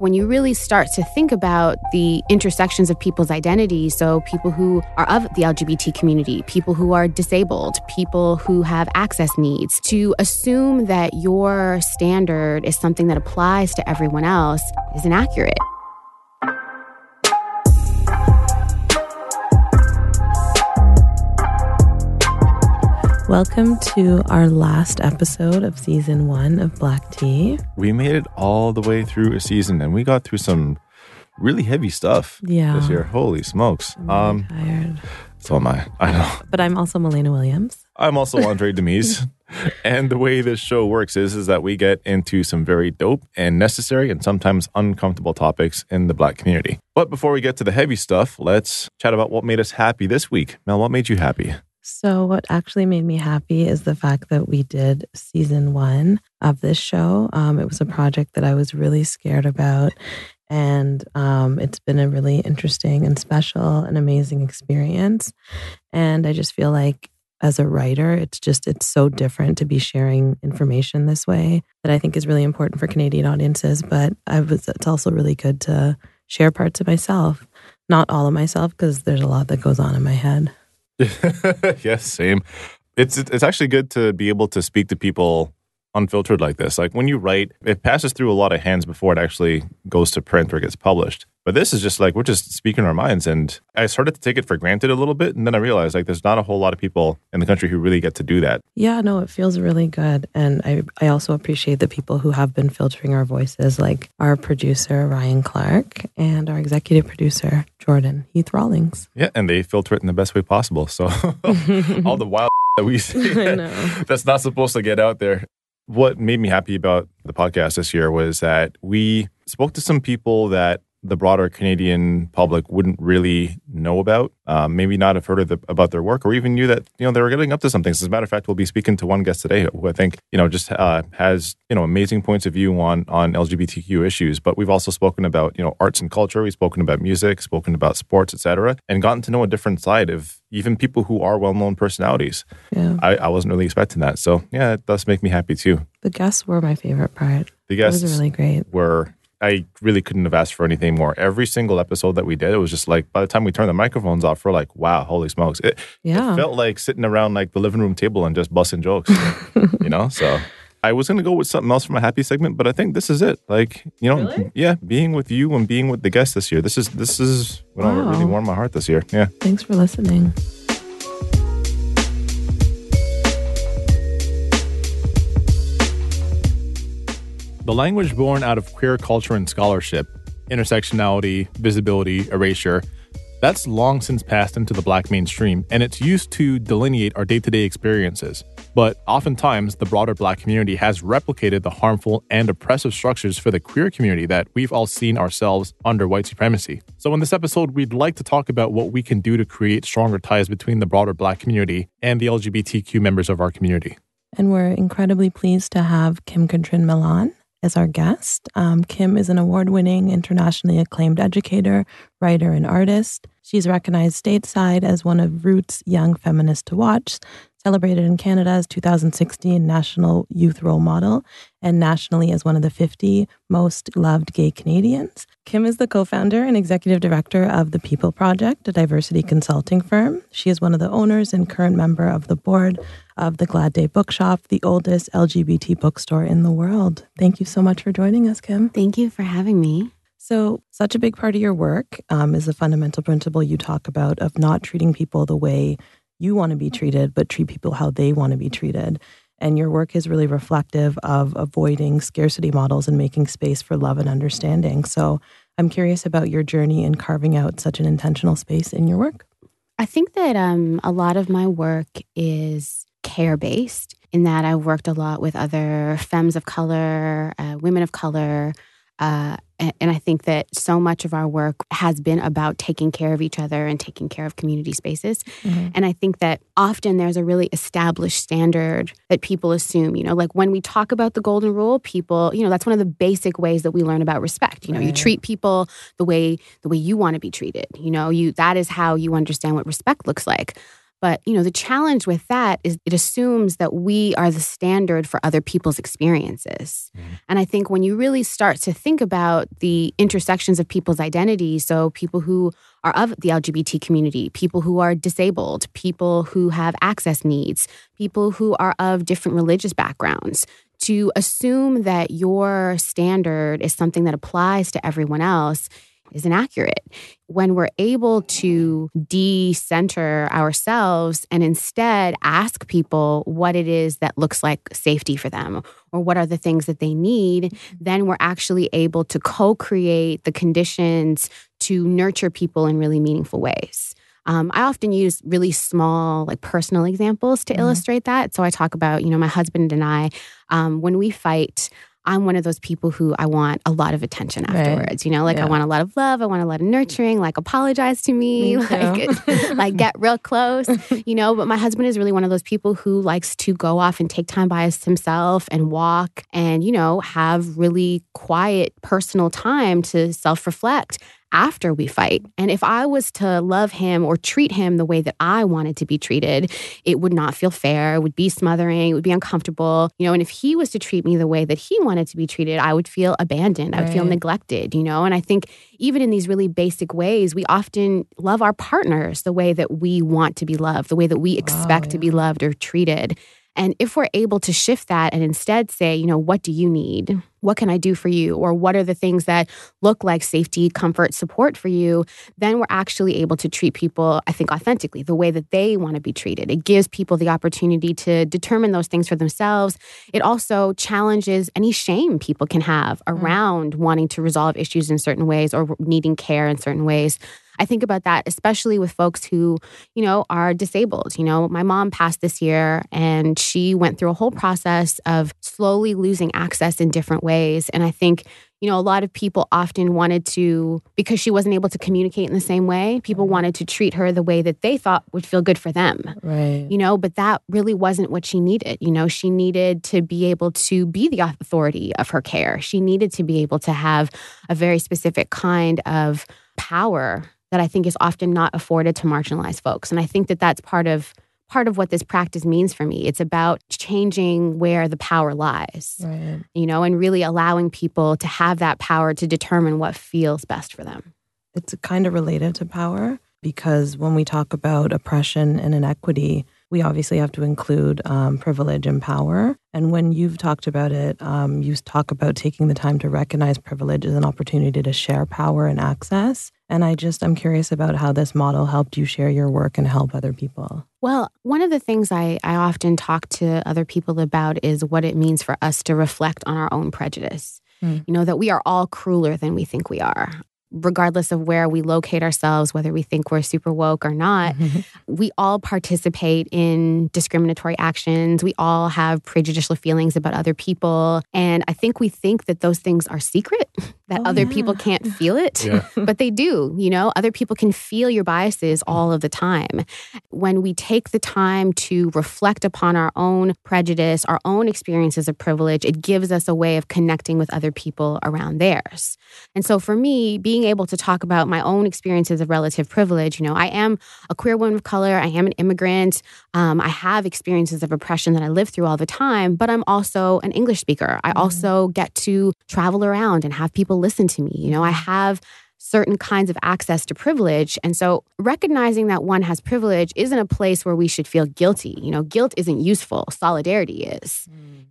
When you really start to think about the intersections of people's identities, so people who are of the LGBT community, people who are disabled, people who have access needs, to assume that your standard is something that applies to everyone else is inaccurate. Welcome to our last episode of season 1 of Black Tea. We made it all the way through a season and we got through some really heavy stuff this year. Holy smokes. I'm tired. So am I. I know. But I'm also Melena Williams. I'm also Andre Demise. And the way this show works is that we get into some very dope and necessary and sometimes uncomfortable topics in the Black community. But before we get to the heavy stuff, let's chat about what made us happy this week. Mel, what made you happy? So what actually made me happy is the fact that we did season 1 of this show. It was a project that I was really scared about. And it's been a really interesting and special and amazing experience. And I just feel like as a writer, it's so different to be sharing information this way that I think is really important for Canadian audiences. But it's also really good to share parts of myself, not all of myself, because there's a lot that goes on in my head. Yes, same. It's actually good to be able to speak to people unfiltered like this. Like when you write, it passes through a lot of hands before it actually goes to print or gets published. But this is just like, we're just speaking our minds. And I started to take it for granted a little bit. And then I realized like there's not a whole lot of people in the country who really get to do that. Yeah, no, it feels really good. And I also appreciate the people who have been filtering our voices, like our producer, Ryan Clark, and our executive producer, Jordan Heath Rawlings. Yeah, and they filter it in the best way possible. So all the wild that we see that's not supposed to get out there. What made me happy about the podcast this year was that we spoke to some people that the broader Canadian public wouldn't really know about, maybe not have heard about their work, or even knew that they were getting up to something. So as a matter of fact, we'll be speaking to one guest today who I think just has amazing points of view on LGBTQ issues. But we've also spoken about arts and culture. We've spoken about music, spoken about sports, etc., and gotten to know a different side of even people who are well-known personalities. Yeah, I wasn't really expecting that. So yeah, it does make me happy too. The guests were my favorite part. The guests was really great. I really couldn't have asked for anything more. Every single episode that we did, it was just like, by the time we turned the microphones off, we're like, wow, holy smokes. It felt like sitting around like the living room table and just busting jokes, So I was going to go with something else for my happy segment, but I think this is it. Like, Really? Yeah, being with you and being with the guests this year. This is what really warmed my heart this year. Yeah. Thanks for listening. The language born out of queer culture and scholarship, intersectionality, visibility, erasure, that's long since passed into the Black mainstream, and it's used to delineate our day-to-day experiences. But oftentimes, the broader Black community has replicated the harmful and oppressive structures for the queer community that we've all seen ourselves under white supremacy. So in this episode, we'd like to talk about what we can do to create stronger ties between the broader Black community and the LGBTQ members of our community. And we're incredibly pleased to have Kim Catrin-Millan as our guest. Kim is an award-winning, internationally acclaimed educator, writer, and artist. She's recognized stateside as one of Roots Young Feminists to Watch, celebrated in Canada as 2016 National Youth Role Model, and nationally as one of the 50 most loved gay Canadians. Kim is the co-founder and executive director of The People Project, a diversity consulting firm. She is one of the owners and current member of the board of the Glad Day Bookshop, the oldest LGBT bookstore in the world. Thank you so much for joining us, Kim. Thank you for having me. So such a big part of your work is the fundamental principle you talk about of not treating people the way you want to be treated, but treat people how they want to be treated. And your work is really reflective of avoiding scarcity models and making space for love and understanding. So I'm curious about your journey in carving out such an intentional space in your work. I think that a lot of my work is care-based, in that I've worked a lot with other femmes of color, women of color, and I think that so much of our work has been about taking care of each other and taking care of community spaces. Mm-hmm. And I think that often there's a really established standard that people assume, like when we talk about the golden rule, people, that's one of the basic ways that we learn about respect. You treat people the way you want to be treated. That is how you understand what respect looks like. But, the challenge with that is it assumes that we are the standard for other people's experiences. And I think when you really start to think about the intersections of people's identities, so people who are of the LGBT community, people who are disabled, people who have access needs, people who are of different religious backgrounds, to assume that your standard is something that applies to everyone else is inaccurate. When we're able to de-center ourselves and instead ask people what it is that looks like safety for them or what are the things that they need, then we're actually able to co-create the conditions to nurture people in really meaningful ways. I often use really small, personal examples to illustrate that. So I talk about, my husband and I, when we fight, I'm one of those people who I want a lot of attention afterwards. Right. I want a lot of love. I want a lot of nurturing, apologize to me, get real close, But my husband is really one of those people who likes to go off and take time by himself and walk and, have really quiet personal time to self-reflect after we fight. And if I was to love him or treat him the way that I wanted to be treated, it would not feel fair. It would be smothering. It would be uncomfortable. And if he was to treat me the way that he wanted to be treated, I would feel abandoned. I would feel neglected, And I think even in these really basic ways, we often love our partners the way that we want to be loved, the way that we expect to be loved or treated. And if we're able to shift that and instead say, what do you need? What can I do for you? Or what are the things that look like safety, comfort, support for you? Then we're actually able to treat people, I think, authentically, the way that they want to be treated. It gives people the opportunity to determine those things for themselves. It also challenges any shame people can have around wanting to resolve issues in certain ways or needing care in certain ways. I think about that, especially with folks who, are disabled. My mom passed this year and she went through a whole process of slowly losing access in different ways. And I think, a lot of people often wanted to, because she wasn't able to communicate in the same way, people wanted to treat her the way that they thought would feel good for them. Right. But that really wasn't what she needed. She needed to be able to be the authority of her care. She needed to be able to have a very specific kind of power that I think is often not afforded to marginalized folks. And I think that that's part of what this practice means for me. It's about changing where the power lies, right. And really allowing people to have that power to determine what feels best for them. It's kind of related to power because when we talk about oppression and inequity, we obviously have to include privilege and power. And when you've talked about it, you talk about taking the time to recognize privilege as an opportunity to share power and access. And I'm curious about how this model helped you share your work and help other people. Well, one of the things I often talk to other people about is what it means for us to reflect on our own prejudice. That we are all crueler than we think we are. Regardless of where we locate ourselves, whether we think we're super woke or not, we all participate in discriminatory actions. We all have prejudicial feelings about other people. And I think we think that those things are secret, that other people can't feel it, but they do. Other people can feel your biases all of the time. When we take the time to reflect upon our own prejudice, our own experiences of privilege, it gives us a way of connecting with other people around theirs. And so for me, being able to talk about my own experiences of relative privilege, I am a queer woman of color, I am an immigrant, I have experiences of oppression that I live through all the time, but I'm also an English speaker. I also get to travel around and have people listen to me. I have certain kinds of access to privilege. And so recognizing that one has privilege isn't a place where we should feel guilty. Guilt isn't useful. Solidarity is.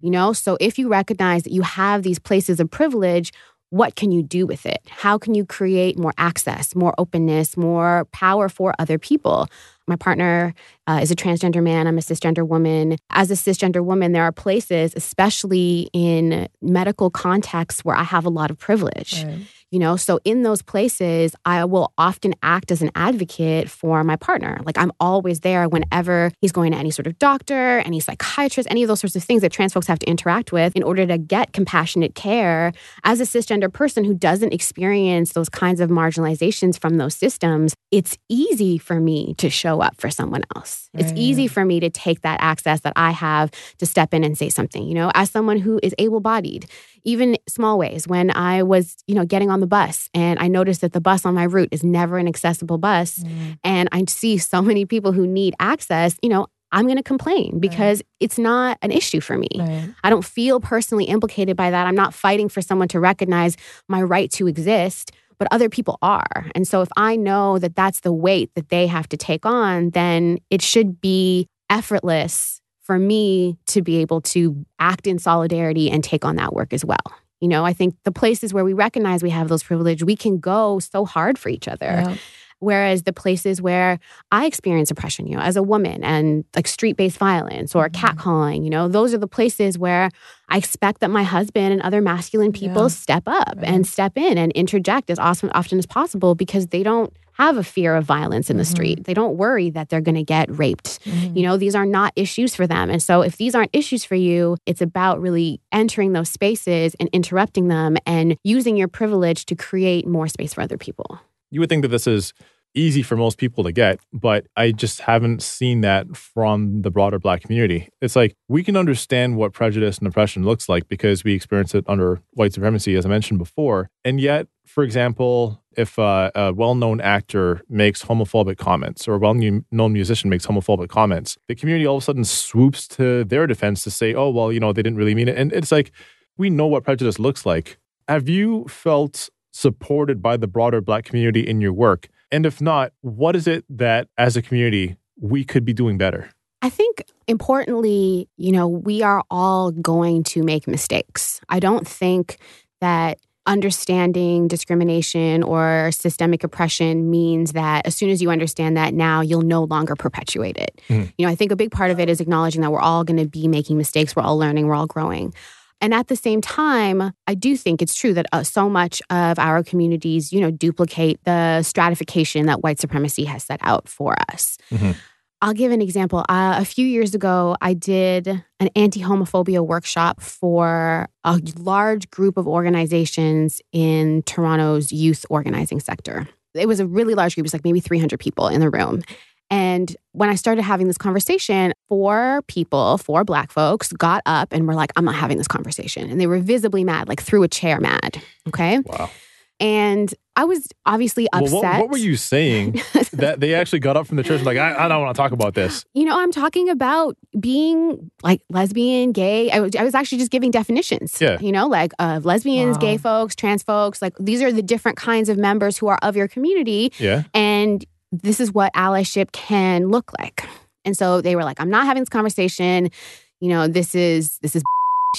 So if you recognize that you have these places of privilege, what can you do with it? How can you create more access, more openness, more power for other people? My partner is a transgender man. I'm a cisgender woman. As a cisgender woman, there are places, especially in medical contexts, where I have a lot of privilege. Right. So in those places, I will often act as an advocate for my partner. I'm always there whenever he's going to any sort of doctor, any psychiatrist, any of those sorts of things that trans folks have to interact with in order to get compassionate care. As a cisgender person who doesn't experience those kinds of marginalizations from those systems, it's easy for me to show up for someone else. Right. It's easy for me to take that access that I have to step in and say something. As someone who is able-bodied, even small ways. When I was, getting on the bus and I noticed that the bus on my route is never an accessible bus, and I see so many people who need access, I'm going to complain because it's not an issue for me. Right. I don't feel personally implicated by that. I'm not fighting for someone to recognize my right to exist, but other people are. And so if I know that that's the weight that they have to take on, then it should be effortless for me to be able to act in solidarity and take on that work as well. I think the places where we recognize we have those privileges, we can go so hard for each other. Yeah. Whereas the places where I experience oppression, as a woman, and like street-based violence or catcalling, those are the places where I expect that my husband and other masculine people step up and step in and interject as often as possible, because they don't have a fear of violence in the street. They don't worry that they're going to get raped. These are not issues for them. And so if these aren't issues for you, it's about really entering those spaces and interrupting them and using your privilege to create more space for other people. You would think that this is easy for most people to get, but I just haven't seen that from the broader Black community. It's like we can understand what prejudice and oppression looks like because we experience it under white supremacy, as I mentioned before. And yet, for example, if a well-known actor makes homophobic comments or a well-known musician makes homophobic comments, the community all of a sudden swoops to their defense to say, oh, well, they didn't really mean it. And it's like, we know what prejudice looks like. Have you felt supported by the broader Black community in your work? And if not, what is it that as a community we could be doing better? I think importantly, we are all going to make mistakes. I don't think that understanding discrimination or systemic oppression means that as soon as you understand that now, you'll no longer perpetuate it. I think a big part of it is acknowledging that we're all going to be making mistakes. We're all learning. We're all growing. And at the same time, I do think it's true that so much of our communities, duplicate the stratification that white supremacy has set out for us. I'll give an example. A few years ago, I did an anti-homophobia workshop for a large group of organizations in Toronto's youth organizing sector. It was a really large group. It was like maybe 300 people in the room. And when I started having this conversation, 4 Black folks got up and were like, I'm not having this conversation. And they were visibly mad, like threw a chair mad. Okay. Wow. And I was obviously upset. Well, what were you saying that they actually got up from the church and like, I don't want to talk about this? I'm talking about being like lesbian, gay. I was actually just giving definitions, like lesbians, gay folks, trans folks. Like these are the different kinds of members who are of your community. Yeah. And this is what allyship can look like. And so they were like, I'm not having this conversation. This is this is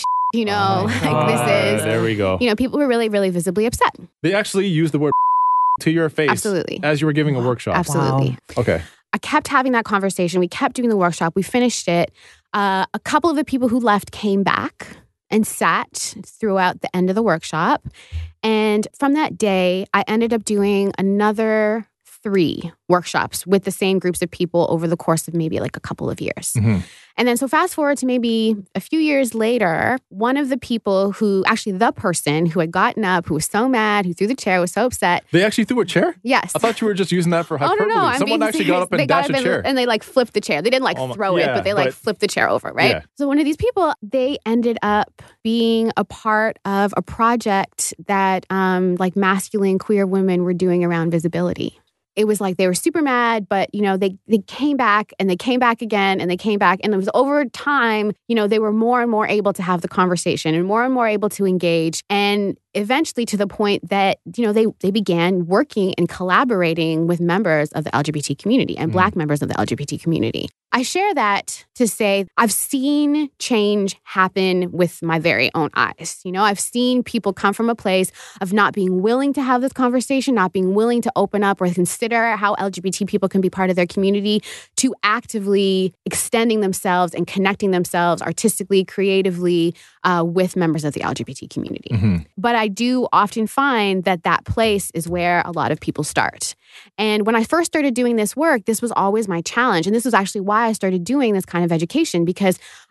there we go. People were really, really visibly upset. They actually used the word to your face. Absolutely. As you were giving a workshop. Absolutely. Wow. Okay. I kept having that conversation. We kept doing the workshop. We finished it. A couple of the people who left came back and sat throughout the end of the workshop. And from that day, I ended up doing another 3 workshops with the same groups of people over the course of maybe like a couple of years. And then so fast forward to maybe a few years later, one of the people the person who had gotten up, who was so mad, who threw the chair, was so upset. They actually threw a chair? Yes. I thought you were just using that for hyperbole. Oh, no. Someone actually got up and dashed a chair. And they like flipped the chair. They didn't throw it, but they flipped the chair over, right? Yeah. So one of these people, they ended up being a part of a project that masculine queer women were doing around visibility. It was like they were super mad, but, they came back and they came back again and they came back. And it was over time, they were more and more able to have the conversation and more able to engage. And eventually to the point that, they began working and collaborating with members of the LGBT community and Black members of the LGBT community. I share that to say I've seen change happen with my very own eyes. I've seen people come from a place of not being willing to have this conversation, not being willing to open up or consider how LGBT people can be part of their community, to actively extending themselves and connecting themselves artistically, creatively with members of the LGBT community. But I do often find that place is where a lot of people start. And when I first started doing this work, this was always my challenge. And this was actually why I started doing this kind of education, because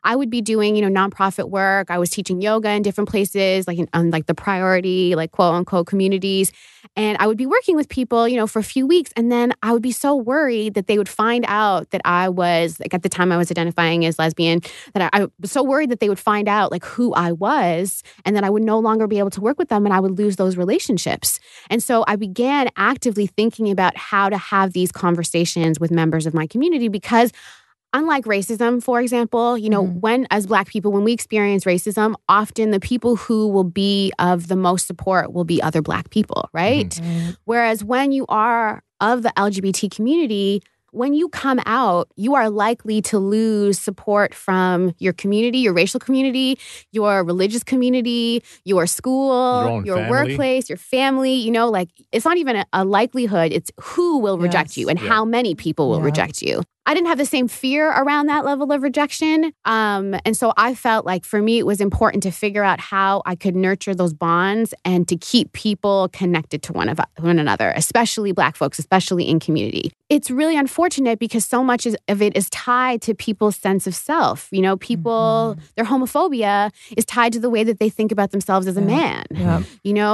I would be doing, nonprofit work. I was teaching yoga in different places, like on like the priority, like quote unquote communities. And I would be working with people, for a few weeks. And then I would be so worried that they would find out that I was, like at the time I was identifying as lesbian, that I was so worried that they would find out like who I was, and then I would no longer be able to work with them and I would lose those relationships. And so I began actively thinking about how to have these conversations with members of my community, because unlike racism, for example, when as Black people, when we experience racism, often the people who will be of the most support will be other Black people, right? Mm-hmm. Whereas when you are of the LGBT community, when you come out, you are likely to lose support from your community, your racial community, your religious community, your school, your workplace, your family. It's not even a likelihood. It's who will reject you and how many people will reject you. I didn't have the same fear around that level of rejection. And so I felt like for me, it was important to figure out how I could nurture those bonds and to keep people connected to one another, especially Black folks, especially in community. It's really unfortunate because so much of it is tied to people's sense of self. People, their homophobia is tied to the way that they think about themselves as a man. Yeah.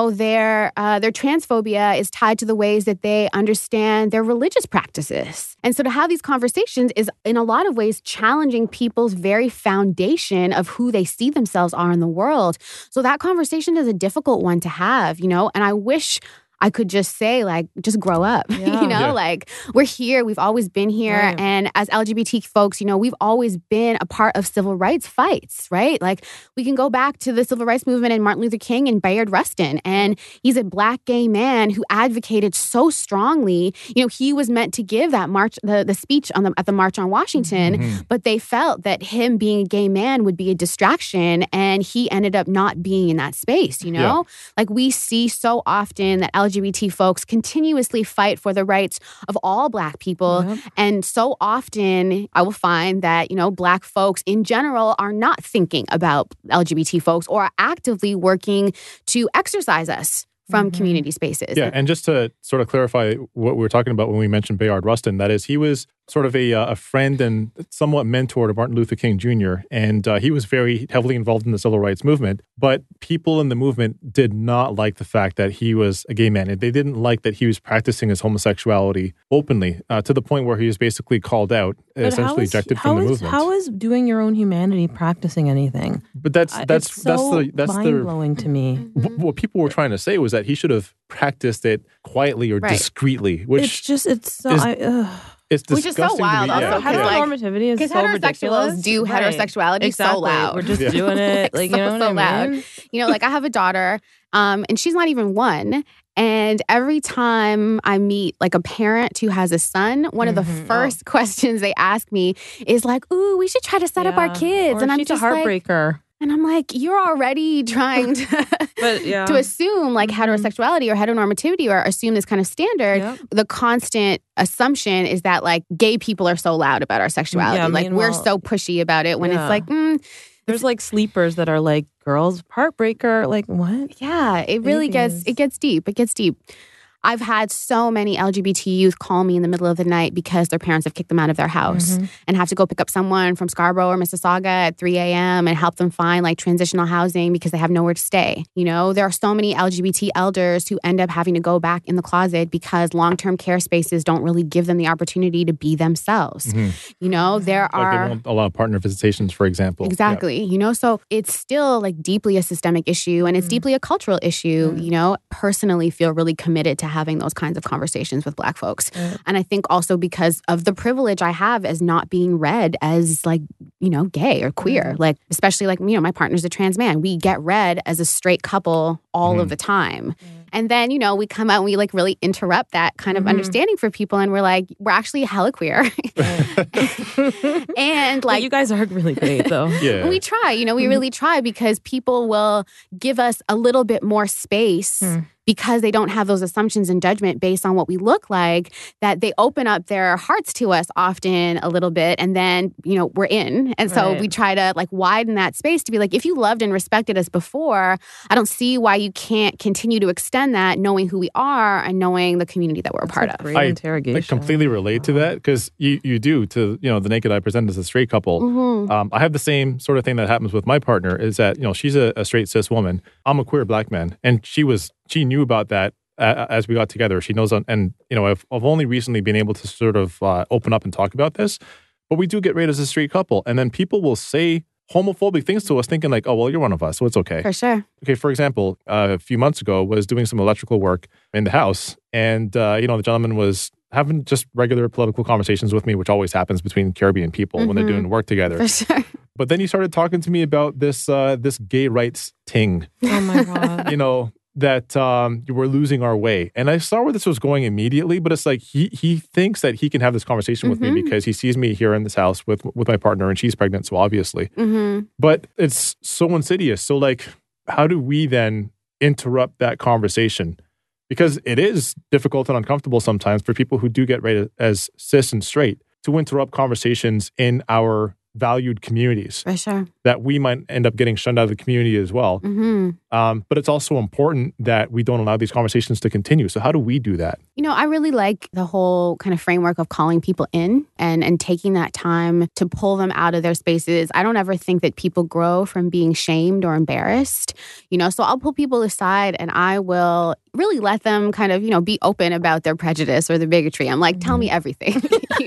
Their transphobia is tied to the ways that they understand their religious practices. And so to have these conversations is in a lot of ways challenging people's very foundation of who they see themselves are in the world. So that conversation is a difficult one to have, and I wish I could just say, like, just grow up, like we're here. We've always been here. Right. And as LGBT folks, we've always been a part of civil rights fights, right? Like we can go back to the civil rights movement and Martin Luther King and Bayard Rustin. And he's a Black gay man who advocated so strongly. He was meant to give that march, the speech at the March on Washington, but they felt that him being a gay man would be a distraction. And he ended up not being in that space, Like we see so often that LGBT folks continuously fight for the rights of all Black people. Yep. And so often I will find that, Black folks in general are not thinking about LGBT folks or are actively working to exercise us from community spaces. Yeah, and just to sort of clarify what we were talking about when we mentioned Bayard Rustin, that is, he was sort of a friend and somewhat mentor to Martin Luther King Jr., and he was very heavily involved in the civil rights movement, but people in the movement did not like the fact that he was a gay man. They didn't like that he was practicing his homosexuality openly, to the point where he was basically called out, essentially ejected from the movement. How is doing your own humanity practicing anything? But that's mind-blowing to me. What people were trying to say was that he should have practiced it quietly or discreetly, which it's disgusting. Which is so wild. Also, heteronormativity is so ridiculous. Homosexuals do heterosexuality so loud. We're just doing it, like so loud. Like I have a daughter, and she's not even one. And every time I meet like a parent who has a son, one of the first questions they ask me is like, "Ooh, we should try to set up our kids." Or and I'm just a heartbreaker. Like, and I'm like, you're already trying to assume like heterosexuality or heteronormativity or assume this kind of standard. Yep. The constant assumption is that like gay people are so loud about our sexuality. Yeah, we're so pushy about it when it's like, there's like sleepers that are like girls, heartbreaker. Like what? Yeah, it really gets deep. It gets deep. I've had so many LGBT youth call me in the middle of the night because their parents have kicked them out of their house and have to go pick up someone from Scarborough or Mississauga at 3 a.m. and help them find like transitional housing because they have nowhere to stay. There are so many LGBT elders who end up having to go back in the closet because long-term care spaces don't really give them the opportunity to be themselves. There are... They won't allow partner visitations, for example. Exactly. Yeah. So it's still like deeply a systemic issue and it's deeply a cultural issue. Personally feel really committed to having those kinds of conversations with Black folks. And I think also because of the privilege I have as not being read as like, gay or queer, like, especially like, my partner's a trans man. We get read as a straight couple all of the time. And then, we come out and we like really interrupt that kind of understanding for people. And we're like, we're actually hella queer. And like, you guys are really great though. Yeah. We try, we really try because people will give us a little bit more space because they don't have those assumptions and judgment based on what we look like, that they open up their hearts to us often a little bit, and then, we're in. And so we try to like widen that space to be like, if you loved and respected us before, I don't see why you can't continue to extend that, knowing who we are and knowing the community that we're a part of. I completely relate to that, because you do, to the naked eye present as a straight couple. Mm-hmm. I have the same sort of thing that happens with my partner, is that she's a straight cis woman. I'm a queer black man, and she knew about that as we got together. She knows, and I've only recently been able to sort of open up and talk about this, but we do get rated as a straight couple, and then people will say homophobic things to us, thinking like, oh, well, you're one of us, so it's okay. For sure. Okay, for example, a few months ago, was doing some electrical work in the house, and the gentleman was having just regular political conversations with me, which always happens between Caribbean people when they're doing work together. For sure. But then he started talking to me about this gay rights thing. Oh my God. That you were losing our way. And I saw where this was going immediately, but it's like he thinks that he can have this conversation with me because he sees me here in this house with my partner, and she's pregnant, so obviously. But it's so insidious. So like, how do we then interrupt that conversation? Because it is difficult and uncomfortable sometimes for people who do get rated as cis and straight to interrupt conversations in our valued communities. For sure. That we might end up getting shunned out of the community as well. But it's also important that we don't allow these conversations to continue. So how do we do that? I really like the whole kind of framework of calling people in and taking that time to pull them out of their spaces. I don't ever think that people grow from being shamed or embarrassed. So I'll pull people aside and I will really let them kind of, be open about their prejudice or their bigotry. I'm like, tell me everything.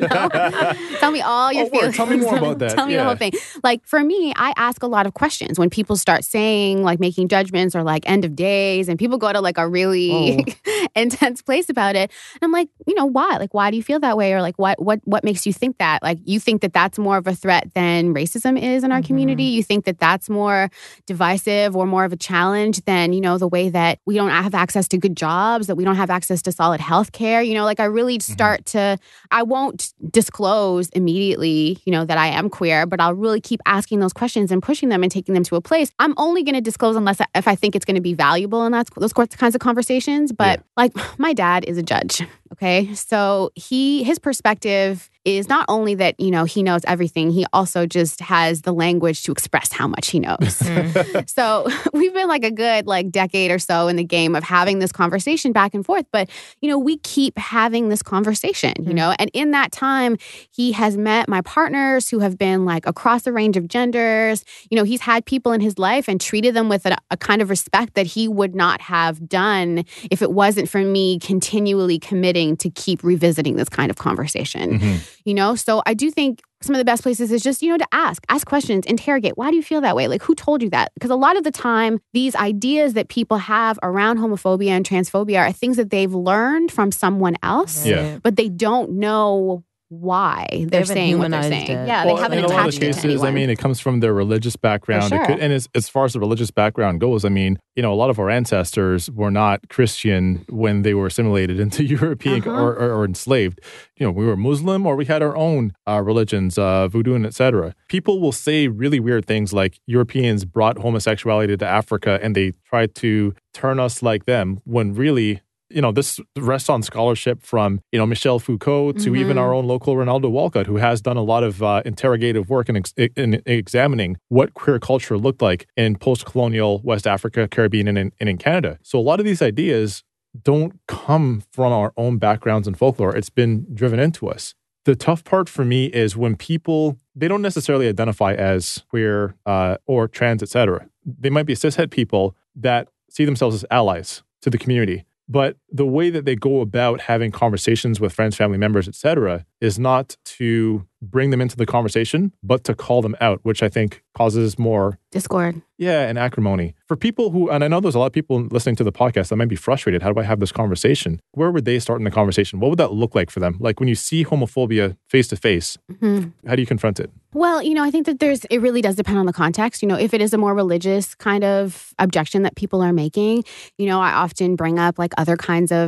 Tell me all your feelings. Tell me more about that. Tell me the whole thing. Like for me, I ask a lot of questions when people start saying like making judgments or like end of days, and people go to like a really intense place about it. And I'm like, why? Like, why do you feel that way? Or like, what makes you think that? Like, you think that that's more of a threat than racism is in our community? You think that that's more divisive or more of a challenge than, the way that we don't have access to good jobs, that we don't have access to solid health care? Like I really start to, I won't disclose immediately, that I am queer, but I'll really keep asking those questions and pushing them and taking them to a place. I'm only going to disclose if I think it's going to be valuable in those kinds of conversations. But like my dad is a judge. Okay. So his perspective is not only that, he knows everything, he also just has the language to express how much he knows. So we've been like a good decade or so in the game of having this conversation back and forth. But, we keep having this conversation, and in that time, he has met my partners who have been like across a range of genders. He's had people in his life and treated them with a kind of respect that he would not have done if it wasn't for me continually committing to keep revisiting this kind of conversation. So I do think some of the best places is just, to ask questions, interrogate. Why do you feel that way? Like, who told you that? Because a lot of the time, these ideas that people have around homophobia and transphobia are things that they've learned from someone else, but they don't know why they're saying what they're saying. Yeah, they haven't attached it to anyone. It comes from their religious background. Sure. And as far as the religious background goes, a lot of our ancestors were not Christian when they were assimilated into European or enslaved. We were Muslim, or we had our own religions, voodoo and etc. People will say really weird things like Europeans brought homosexuality to Africa and they tried to turn us like them, when really, this rests on scholarship from, Michel Foucault to even our own local Ronaldo Walcott, who has done a lot of interrogative work in examining what queer culture looked like in post-colonial West Africa, Caribbean, and in Canada. So a lot of these ideas don't come from our own backgrounds and folklore. It's been driven into us. The tough part for me is when people, they don't necessarily identify as queer or trans, etc. They might be cishet people that see themselves as allies to the community. But the way that they go about having conversations with friends, family members, etc., is not to bring them into the conversation, but to call them out, which I think causes more discord. Yeah, and acrimony. For people who, and I know there's a lot of people listening to the podcast that might be frustrated. How do I have this conversation? Where would they start in the conversation? What would that look like for them? Like when you see homophobia face to face, how do you confront it? Well, I think that it really does depend on the context. If it is a more religious kind of objection that people are making, I often bring up like other kinds of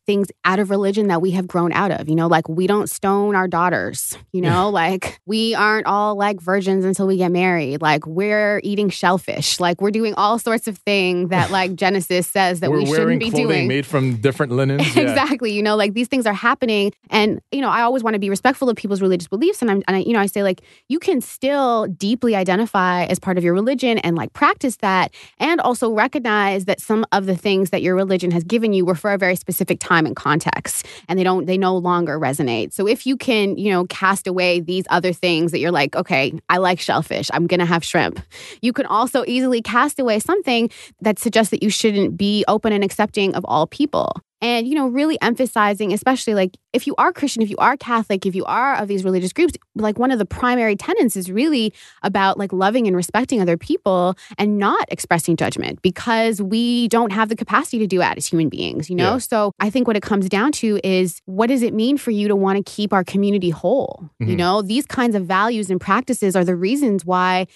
things out of religion that we have grown out of. Like we don't stone our daughters, like we aren't all like virgins until we get married. Like we're eating shellfish. Like we're doing all sorts of things that like Genesis says that we shouldn't be doing. We're wearing clothing made from different linens. Yeah. Exactly. Like these things are happening. And, I always want to be respectful of people's religious beliefs. And I say like, you can still deeply identify as part of your religion and like practice that. And also recognize that some of the things that your religion has given you were for a very specific time and context. And they no longer resonate. So if you can, cast away these other things that you're like, okay, I like shellfish, I'm going to have shrimp. You can also easily cast away something that suggests that you shouldn't be open and accepting of all people. And, really emphasizing, especially like if you are Christian, if you are Catholic, if you are of these religious groups, like one of the primary tenets is really about like loving and respecting other people and not expressing judgment because we don't have the capacity to do that as human beings, Yeah. So I think what it comes down to is what does it mean for you to want to keep our community whole? These kinds of values and practices are the reasons why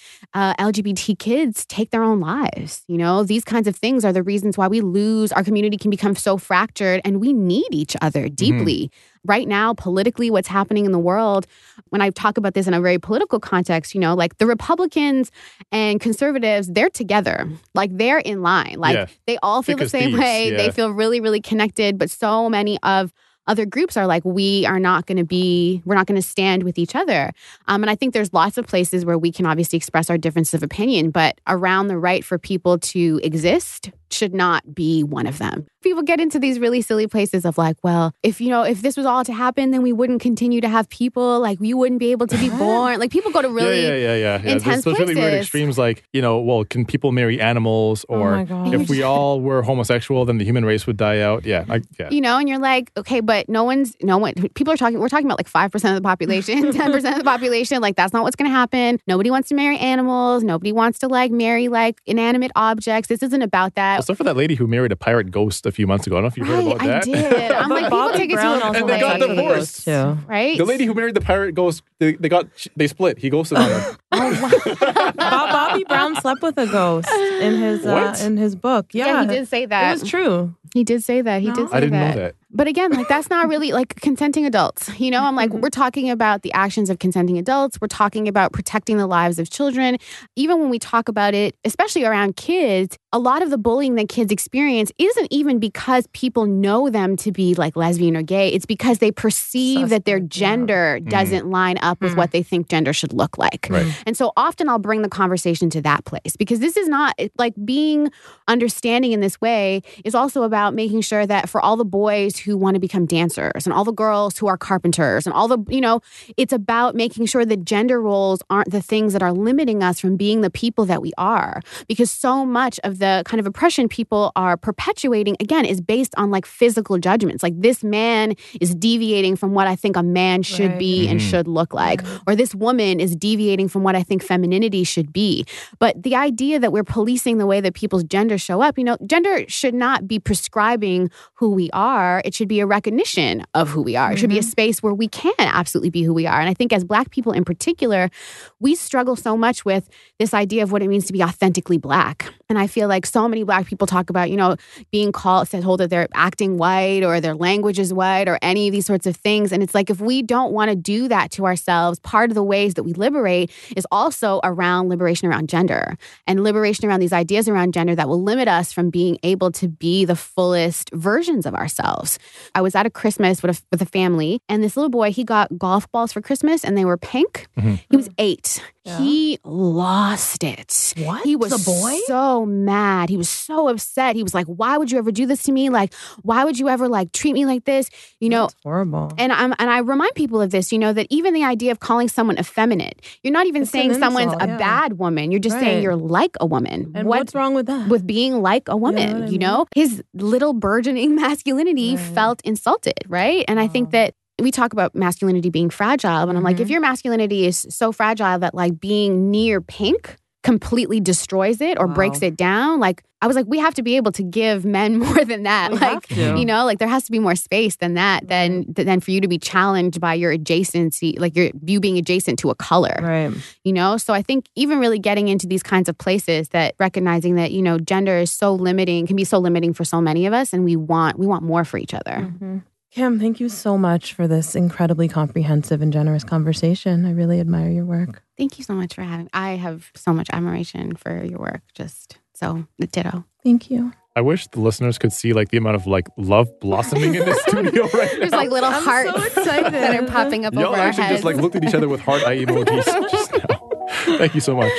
LGBT kids take their own lives. These kinds of things are the reasons why our community can become so fractured and we need each other deeply. Right now, politically, what's happening in the world, when I talk about this in a very political context, like the Republicans and conservatives, they're together. Like they're in line. Like they all feel the same way. They feel really, really connected. But so many of other groups are like, we're not going to stand with each other. And I think there's lots of places where we can obviously express our differences of opinion, but around the right for people to exist should not be one of them. People get into these really silly places of like, well, if this was all to happen, then we wouldn't continue to have people. Like we wouldn't be able to be born. Like people go to really intense There's really weird extremes like, well, can people marry animals? Or if we all were homosexual, then the human race would die out. Yeah. And you're like, okay, but we're talking about like 5% of the population, 10% of the population. Like that's not what's going to happen. Nobody wants to marry animals. Nobody wants to like marry like inanimate objects. This isn't about that. Except for that lady who married a pirate ghost a few months ago. I don't know if you heard about that. I did. I'm like, people take it to and they got divorced too. Right? The lady who married the pirate ghost, they split. He ghosted her. Bobby Brown slept with a ghost in his book. Yeah, he did say that. It was true. He did say that. I didn't know that. But again, like that's not really like consenting adults. I'm like, we're talking about the actions of consenting adults. We're talking about protecting the lives of children. Even when we talk about it, especially around kids, a lot of the bullying that kids experience isn't even because people know them to be like lesbian or gay. It's because they perceive that their gender doesn't line up with what they think gender should look like. Right. And so often I'll bring the conversation to that place because this is not like being understanding in this way is also about making sure that for all the boys who want to become dancers and all the girls who are carpenters and all the, it's about making sure that gender roles aren't the things that are limiting us from being the people that we are. Because so much of the kind of oppression people are perpetuating, again, is based on like physical judgments. Like this man is deviating from what I think a man should be and should look like. Or this woman is deviating from what I think femininity should be. But the idea that we're policing the way that people's gender show up, gender should not be prescribing who we are. It should be a recognition of who we are. It should be a space where we can absolutely be who we are. And I think as Black people in particular, we struggle so much with this idea of what it means to be authentically Black. And I feel like so many Black people talk about, being told that they're acting white or their language is white or any of these sorts of things. And it's like, if we don't want to do that to ourselves, part of the ways that we liberate is also around liberation around gender and liberation around these ideas around gender that will limit us from being able to be the fullest versions of ourselves. I was at a Christmas with a family, and this little boy, he got golf balls for Christmas, and they were pink. He was 8. Yeah. He lost it. What? He was the boy? So mad. He was so upset. He was like, why would you ever do this to me? Like, why would you ever like treat me like this? That's horrible. And I remind people of this, that even the idea of calling someone effeminate, you're not even saying someone's a bad woman. You're just saying you're like a woman. And what's wrong with that? With being like a woman, His little burgeoning masculinity felt insulted, right? And I think that we talk about masculinity being fragile, and I'm like, if your masculinity is so fragile that like being near pink completely destroys it or breaks it down. Like, I was like, we have to be able to give men more than that. Like there has to be more space than that, than for you to be challenged by your adjacency, like you being adjacent to a color. Right. So I think even really getting into these kinds of places, that recognizing that, gender is so limiting, can be so limiting for so many of us, and we want more for each other. Mm-hmm. Kim, thank you so much for this incredibly comprehensive and generous conversation. I really admire your work. Thank you so much for having me. I have so much admiration for your work. So ditto. Thank you. I wish the listeners could see like the amount of like love blossoming in this studio right now. There's like little hearts that are popping up over our heads. Y'all actually just like looked at each other with heart eye emojis just now. Thank you so much.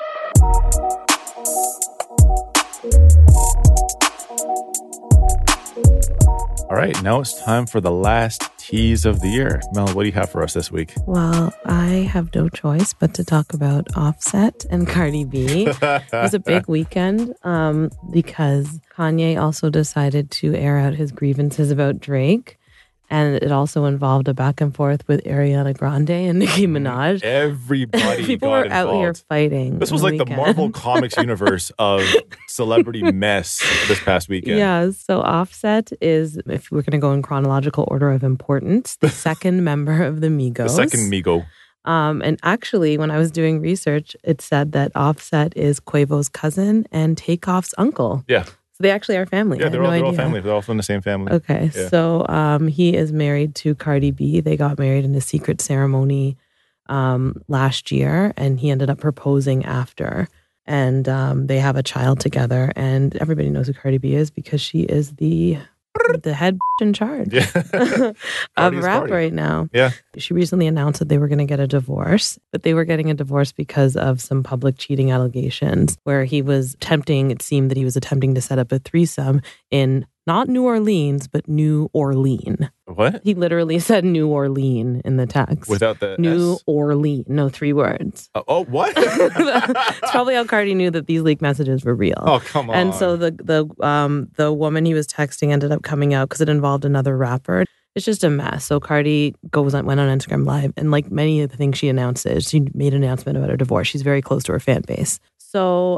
All right, now it's time for the last tease of the year. Mel, what do you have for us this week? Well, I have no choice but to talk about Offset and Cardi B. It was a big weekend because Kanye also decided to air out his grievances about Drake. And it also involved a back and forth with Ariana Grande and Nicki Minaj. Everybody People got were involved. out here fighting. This was like the Marvel Comics universe of celebrity mess this past weekend. Yeah, so Offset is, if we're going to go in chronological order of importance, the second member of the Migos. The second Migo. And actually, when I was doing research, it said that Offset is Quavo's cousin and Takeoff's uncle. Yeah. They actually are family. Yeah, they're all family. They're all from the same family. Okay, yeah. So he is married to Cardi B. They got married in a secret ceremony last year, and he ended up proposing after. And they have a child together, and everybody knows who Cardi B is because she is the head in charge of rap right now. Yeah. She recently announced that they were going to get a divorce, but they were getting a divorce because of some public cheating allegations where it seemed that he was attempting to set up a threesome in not New Orleans, but New Orleans. What? He literally said New Orleans in the text. Without the New S? Orleans. No, 3 words. What? It's probably how Cardi knew that these leaked messages were real. Oh, come on. And so the woman he was texting ended up coming out because it involved another rapper. It's just a mess. So Cardi went on Instagram Live, and like many of the things she announces, she made an announcement about her divorce. She's very close to her fan base. So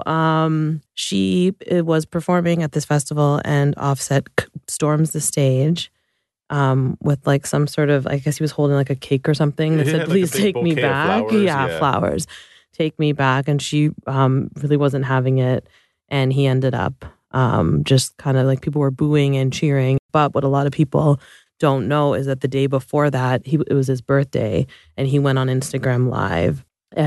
she was performing at this festival, and Offset storms the stage with like some sort of, I guess he was holding like a cake or something that said, "Please take me back." Flowers, flowers. Take me back. And she really wasn't having it. And he ended up just kind of like, people were booing and cheering. But what a lot of people don't know is that the day before that, it was his birthday, and he went on Instagram Live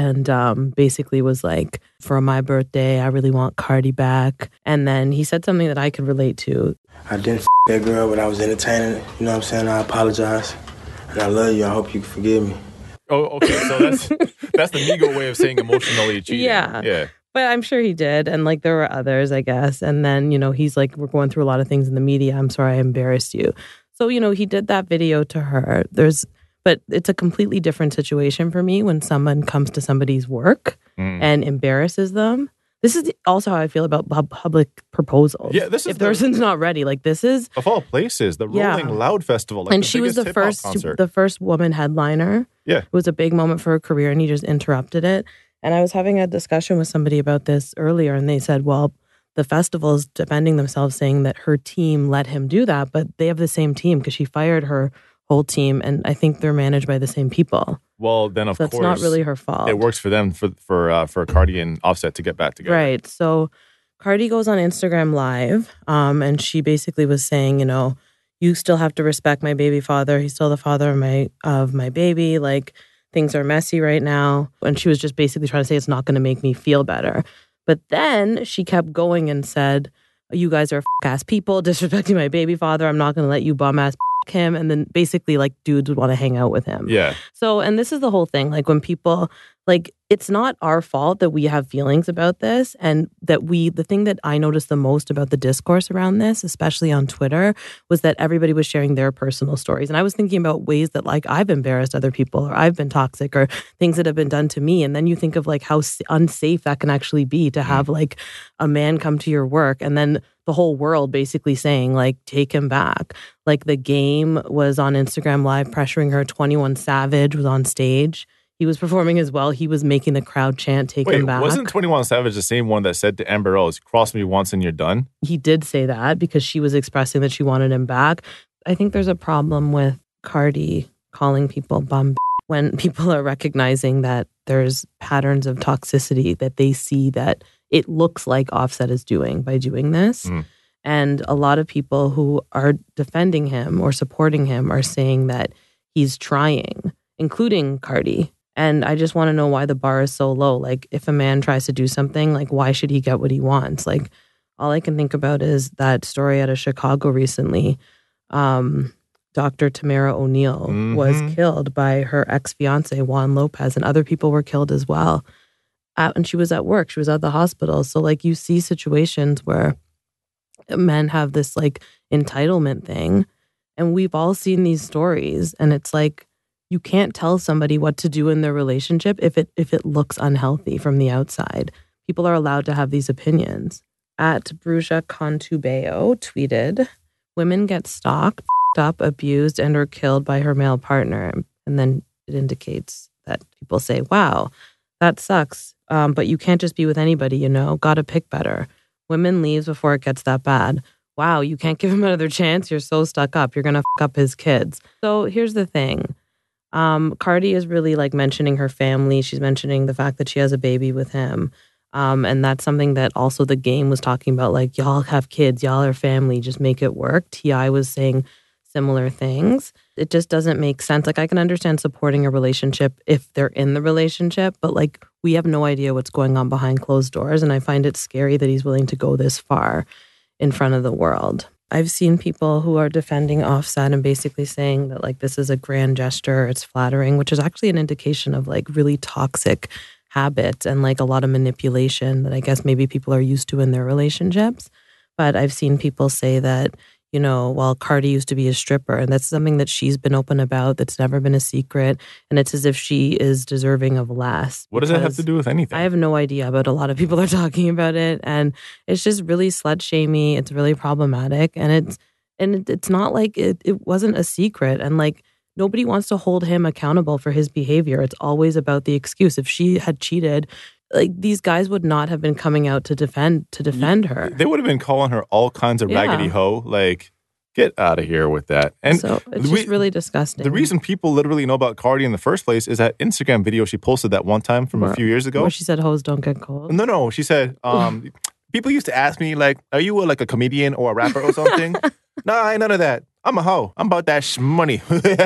and basically was like, "For my birthday, I really want Cardi back." And then he said something that I could relate to. "I didn't that girl, but I was entertaining. You know what I'm saying? I apologize. And I love you. I hope you can forgive me." Oh, okay. So that's the Migo way of saying emotionally cheating. Yeah. But I'm sure he did. And like, there were others, I guess. And then, he's like, "We're going through a lot of things in the media. I'm sorry I embarrassed you." So, he did that video to her. But it's a completely different situation for me when someone comes to somebody's work and embarrasses them. This is also how I feel about public proposals. Yeah, this is if the person's not ready, like this is of all places, the Rolling Loud Festival. Like, and she was the first woman headliner. Yeah, it was a big moment for her career, and he just interrupted it. And I was having a discussion with somebody about this earlier, and they said, well, the festival is defending themselves, saying that her team let him do that, but they have the same team because she fired her whole team, and I think they're managed by the same people. Well, then of course, that's not really her fault. It works for them for Cardi and Offset to get back together, right? So Cardi goes on Instagram Live, and she basically was saying, you still have to respect my baby father. He's still the father of my baby. Like, things are messy right now, and she was just basically trying to say it's not going to make me feel better. But then she kept going and said, "You guys are ass people disrespecting my baby father. I'm not going to let you bum ass him." And then basically like dudes would want to hang out with him. Yeah. So, and this is the whole thing. Like when people, like, it's not our fault that we have feelings about this, and that the thing that I noticed the most about the discourse around this, especially on Twitter, was that everybody was sharing their personal stories. And I was thinking about ways that like I've embarrassed other people, or I've been toxic, or things that have been done to me. And then you think of like how unsafe that can actually be to have like a man come to your work and then the whole world basically saying like, take him back. Like The Game was on Instagram Live pressuring her. 21 Savage was on stage. he was performing as well. He was making the crowd chant, take him back. Wasn't 21 Savage the same one that said to Amber Rose, cross me once and you're done? He did say that because she was expressing that she wanted him back. I think there's a problem with Cardi calling people bum when people are recognizing that there's patterns of toxicity that they see that it looks like Offset is doing by doing this. And a lot of people who are defending him or supporting him are saying that he's trying, including Cardi. And I just want to know why the bar is so low. Like, if a man tries to do something, like, why should he get what he wants? Like, all I can think about is that story out of Chicago recently. Dr. Tamara O'Neal was killed by her ex-fiance, Juan Lopez, and other people were killed as well. And she was at work. She was at the hospital. So, like, you see situations where men have this, like, entitlement thing. And we've all seen these stories. And it's like, you can't tell somebody what to do in their relationship if it looks unhealthy from the outside. People are allowed to have these opinions. At Bruja Contubeo tweeted, women get stalked, up, abused, and or killed by her male partner. And then it indicates that people say, wow, that sucks. But you can't just be with anybody, Gotta pick better. Women leaves before it gets that bad. Wow, you can't give him another chance. You're so stuck up. You're going to fuck up his kids. So here's the thing. Cardi is really like mentioning her family. She's mentioning the fact that she has a baby with him. And that's something that also the game was talking about. Like, y'all have kids, y'all are family, just make it work. T.I. was saying similar things. It just doesn't make sense. Like, I can understand supporting a relationship if they're in the relationship, but like, we have no idea what's going on behind closed doors. And I find it scary that he's willing to go this far in front of the world. I've seen people who are defending Offset and basically saying that, like, this is a grand gesture, it's flattering, which is actually an indication of like really toxic habits and like a lot of manipulation that I guess maybe people are used to in their relationships. But I've seen people say that, well, Cardi used to be a stripper, and that's something that she's been open about, that's never been a secret, and it's as if she is deserving of less. What does that have to do with anything? I have no idea, but a lot of people are talking about it, and it's just really slut-shamey. It's really problematic, and it's not like it wasn't a secret, and like, nobody wants to hold him accountable for his behavior. It's always about the excuse. If she had cheated, like, these guys would not have been coming out to defend her. They would have been calling her all kinds of raggedy hoe. Like, get out of here with that. And so it's just really disgusting. The reason people literally know about Cardi in the first place is that Instagram video she posted that one time from a few years ago. Where she said hoes don't get cold. No. She said, people used to ask me, like, are you like a comedian or a rapper or something? No, I ain't none of that. I'm a hoe. I'm about that money.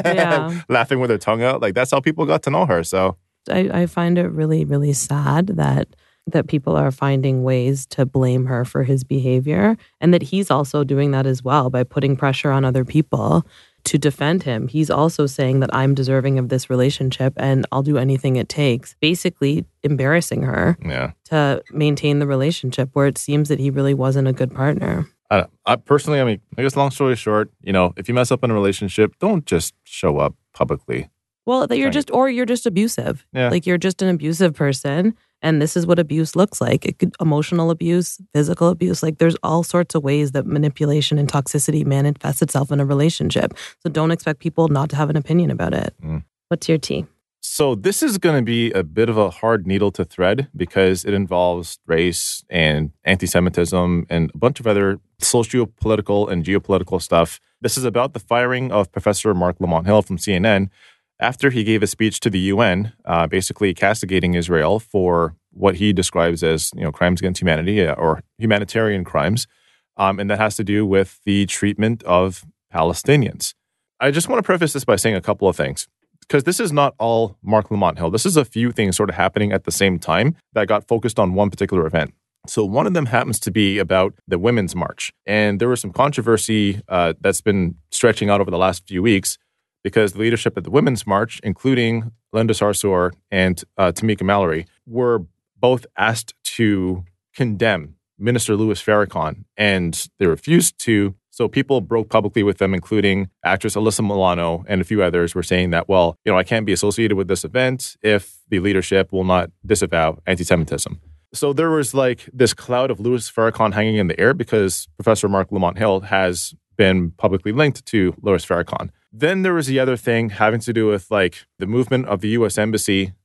Laughing with her tongue out. Like, that's how people got to know her. So I find it really, really sad that people are finding ways to blame her for his behavior, and that he's also doing that as well by putting pressure on other people to defend him. He's also saying that I'm deserving of this relationship and I'll do anything it takes, basically embarrassing her to maintain the relationship where it seems that he really wasn't a good partner. I personally, I guess long story short, if you mess up in a relationship, don't just show up publicly. Well, that you're just abusive. Yeah. Like, you're just an abusive person. And this is what abuse looks like. It could emotional abuse, physical abuse. Like, there's all sorts of ways that manipulation and toxicity manifests itself in a relationship. So don't expect people not to have an opinion about it. What's your tea? So this is going to be a bit of a hard needle to thread because it involves race and anti-Semitism and a bunch of other socio-political and geopolitical stuff. This is about the firing of Professor Mark Lamont Hill from CNN after he gave a speech to the UN, basically castigating Israel for what he describes as, crimes against humanity or humanitarian crimes. And that has to do with the treatment of Palestinians. I just want to preface this by saying a couple of things, because this is not all Mark Lamont Hill. This is a few things sort of happening at the same time that got focused on one particular event. So one of them happens to be about the Women's March. And there was some controversy that's been stretching out over the last few weeks because the leadership at the Women's March, including Linda Sarsour and Tamika Mallory, were both asked to condemn Minister Louis Farrakhan, and they refused to. So people broke publicly with them, including actress Alyssa Milano and a few others were saying that, well, I can't be associated with this event if the leadership will not disavow anti-Semitism. So there was like this cloud of Louis Farrakhan hanging in the air because Professor Mark Lamont Hill has been publicly linked to Louis Farrakhan. Then there was the other thing having to do with like the movement of the U.S. Embassy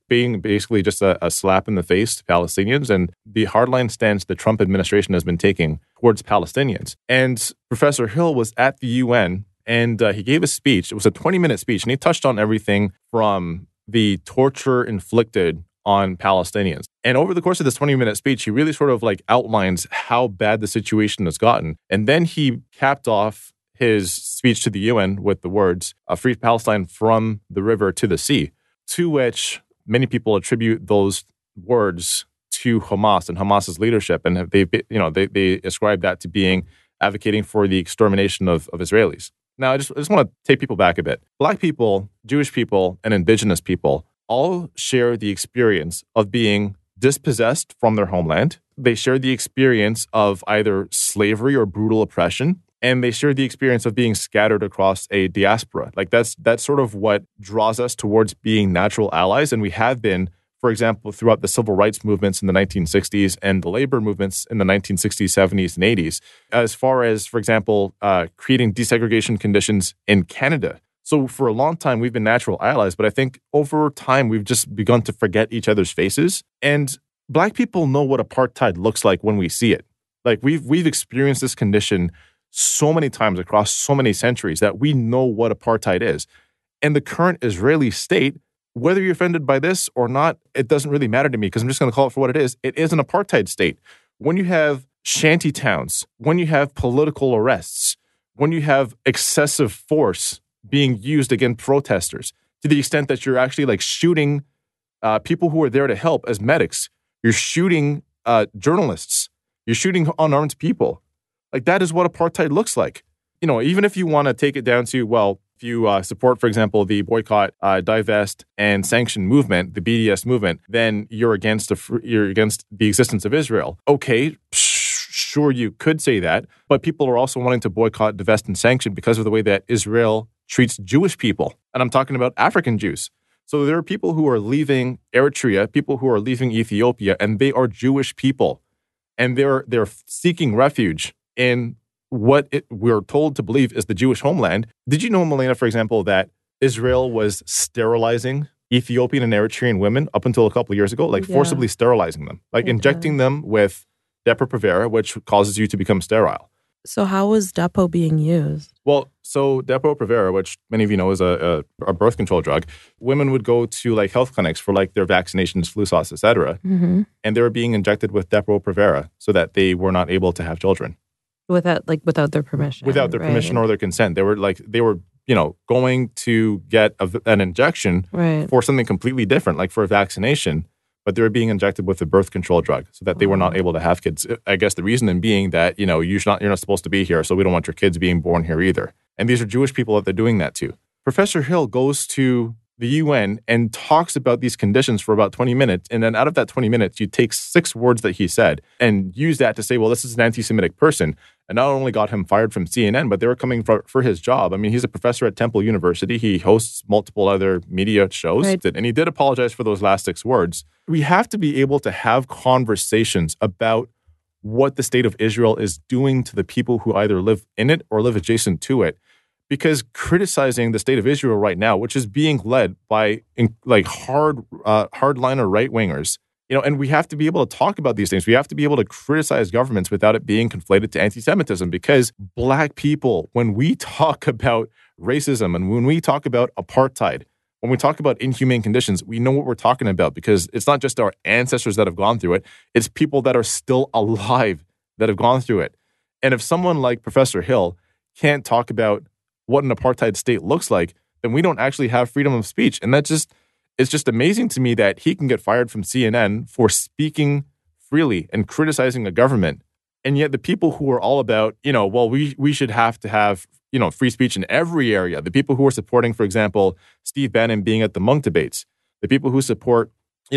being basically just a slap in the face to Palestinians and the hardline stance the Trump administration has been taking towards Palestinians. And Professor Hill was at the UN and he gave a speech. It was a 20-minute speech, and he touched on everything from the torture inflicted on Palestinians. And over the course of this 20-minute speech, he really sort of like outlines how bad the situation has gotten. And then he capped off his speech to the UN with the words, "Free Palestine from the river to the sea," to which many people attribute those words to Hamas and Hamas's leadership. And they ascribe that to being advocating for the extermination of Israelis. Now, I just want to take people back a bit. Black people, Jewish people, and indigenous people all share the experience of being dispossessed from their homeland. They share the experience of either slavery or brutal oppression, and they share the experience of being scattered across a diaspora. Like that's sort of what draws us towards being natural allies, and we have been, for example, throughout the civil rights movements in the 1960s and the labor movements in the 1960s, 70s, and 80s, as far as, for example, creating desegregation conditions in Canada. So for a long time, we've been natural allies, but I think over time, we've just begun to forget each other's faces. And Black people know what apartheid looks like when we see it. Like we've experienced this condition so many times across so many centuries that we know what apartheid is. And the current Israeli state, whether you're offended by this or not, it doesn't really matter to me because I'm just going to call it for what it is. It is an apartheid state. When you have shanty towns, when you have political arrests, when you have excessive force being used against protesters to the extent that you're actually like shooting people who are there to help as medics. You're shooting journalists. You're shooting unarmed people. Like that is what apartheid looks like. You know, even if you want to take it down to, well, if you support, for example, the boycott, divest, and sanction movement, the BDS movement, then you're against the existence of Israel. Okay, sure, you could say that, but people are also wanting to boycott, divest, and sanction because of the way that Israel treats Jewish people. And I'm talking about African Jews. So there are people who are leaving Eritrea, people who are leaving Ethiopia, and they are Jewish people. And they're seeking refuge in what we're told to believe is the Jewish homeland. Did you know, Melena, for example, that Israel was sterilizing Ethiopian and Eritrean women up until a couple of years ago, like forcibly sterilizing them, like injecting them with Depo-Provera, which causes you to become sterile. So how was Depo being used? Well, so Depo-Provera, which many of you know is a birth control drug, women would go to like health clinics for like their vaccinations, flu shots, etc. Mm-hmm. And they were being injected with Depo-Provera so that they were not able to have children. Without their permission. Without their permission or their consent. They were going to get an injection for something completely different, like for a vaccination, but they were being injected with a birth control drug so that they were not able to have kids. I guess the reason being that, you're not supposed to be here, so we don't want your kids being born here either. And these are Jewish people that they're doing that to. Professor Hill goes to the UN and talks about these conditions for about 20 minutes. And then out of that 20 minutes, you take 6 words that he said and use that to say, well, this is an anti-Semitic person. And not only got him fired from CNN, but they were coming for his job. I mean, he's a professor at Temple University. He hosts multiple other media shows. Right. And he did apologize for those last 6 words. We have to be able to have conversations about what the state of Israel is doing to the people who either live in it or live adjacent to it. Because criticizing the state of Israel right now, which is being led by hardliner right-wingers, and we have to be able to talk about these things. We have to be able to criticize governments without it being conflated to anti-Semitism. Because Black people, when we talk about racism and when we talk about apartheid, when we talk about inhumane conditions, we know what we're talking about because it's not just our ancestors that have gone through it. It's people that are still alive that have gone through it. And if someone like Professor Hill can't talk about what an apartheid state looks like, then we don't actually have freedom of speech. And it's just amazing to me that he can get fired from CNN for speaking freely and criticizing a government. And yet the people who are all about, we should have to have, free speech in every area. The people who are supporting, for example, Steve Bannon being at the Munk debates, the people who support,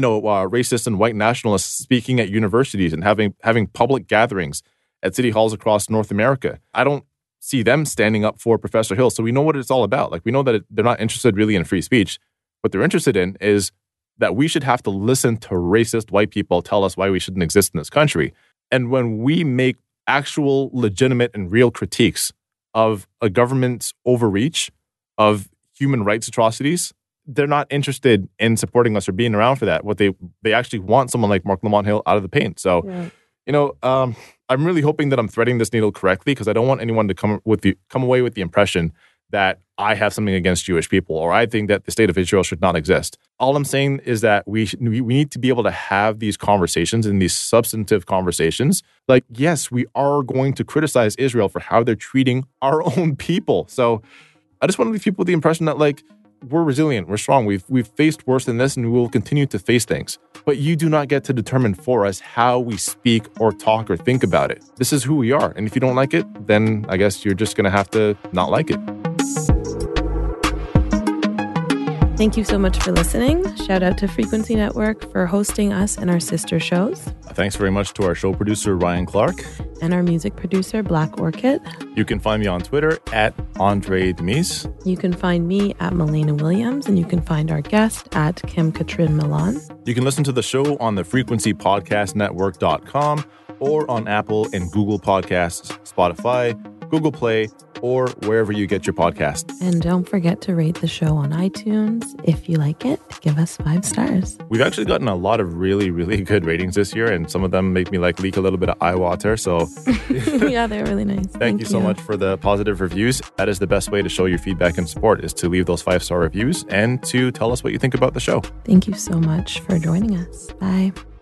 racist and white nationalists speaking at universities and having public gatherings at city halls across North America. I don't see them standing up for Professor Hill. So we know what it's all about. Like we know that they're not interested really in free speech. What they're interested in is that we should have to listen to racist white people tell us why we shouldn't exist in this country. And when we make actual legitimate and real critiques of a government's overreach, of human rights atrocities, they're not interested in supporting us or being around for that. What they actually want someone like Marc Lamont Hill out of the paint. So, I'm really hoping that I'm threading this needle correctly, because I don't want anyone to come away with the impression that I have something against Jewish people, or I think that the state of Israel should not exist. All I'm saying is that we need to be able to have these conversations, and these substantive conversations. Like, yes, we are going to criticize Israel for how they're treating our own people. So I just want to leave people with the impression that, like, we're resilient, we're strong, we've faced worse than this, and we will continue to face things. But you do not get to determine for us how we speak or talk or think about it. This is who we are. And if you don't like it, then I guess you're just going to have to not like it. Thank you so much for listening. Shout out to Frequency Network for hosting us and our sister shows. Thanks very much to our show producer, Ryan Clark. And our music producer, Black Orchid. You can find me on Twitter at Andre Demise. You can find me at Melena Williams, and you can find our guest at Kim Catrin Milan. You can listen to the show on the frequencypodcastnetwork.com or on Apple and Google Podcasts, Spotify, Google Play, or wherever you get your podcast. And don't forget to rate the show on iTunes. If you like it, give us 5 stars. We've actually gotten a lot of really, really good ratings this year, and some of them make me leak a little bit of eye water. So yeah, they're really nice. Thank you so much for the positive reviews. That is the best way to show your feedback and support, is to leave those 5-star reviews and to tell us what you think about the show. Thank you so much for joining us. Bye.